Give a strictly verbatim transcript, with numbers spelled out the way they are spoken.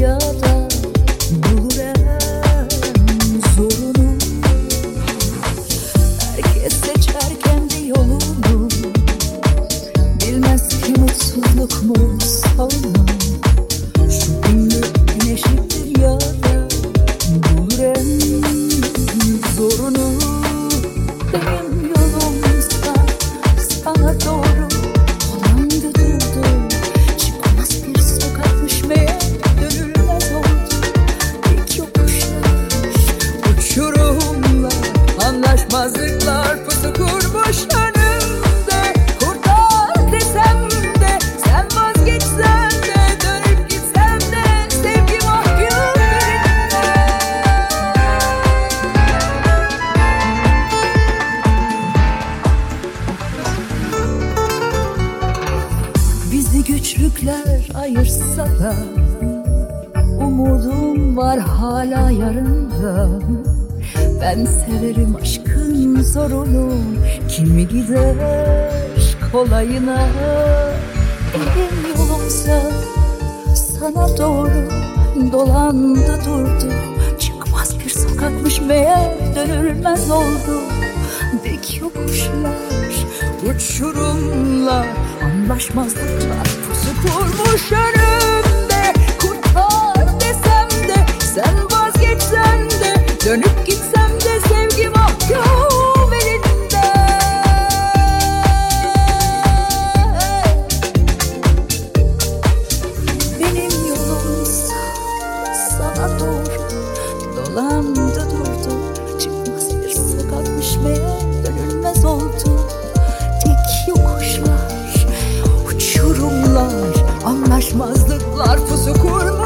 ya da bulur en zorunu. Herkes seçer kendi yolunu, bilmez ki mutsuzluk mu sonu. Şu günlük güneşidir ya da bulur en zorunu. Benim yolumsa sana doğru dolandı durdu. Çıkmaz bir sokakmış meğer, dönülmez oldu. Dik yokuşlar, uçurumlar, anlaşmazlıklar pusu kurmuş önümde. Kurtar desem de, sen vazgeçsen de, dönüp gitsem de sevgi mahkum yerinde. Bizi güçlükler ayırsa da umudum var hala yarında. Ben severim aşkın zorunu, kimi gider kolayına. Elim yolumsa sana doğru dolandı durdu. Çıkmaz bir sokakmış meğer, dönülmez oldu. Dik yokuşlar, uçurumlar, anlaşmazlıklar pusu kurmuş önümde. Kurtar desem de, sen vazgeçsen de, dönüp gitsem de sevgi mahkum elinde. Benim yolumsa sana doğru dolandı durdu. Çıkmaz bir sokakmış meğer, dönülmez oldu. Dik yokuşlar, uçurumlar, anlaşmazlıklar pusu kurmuş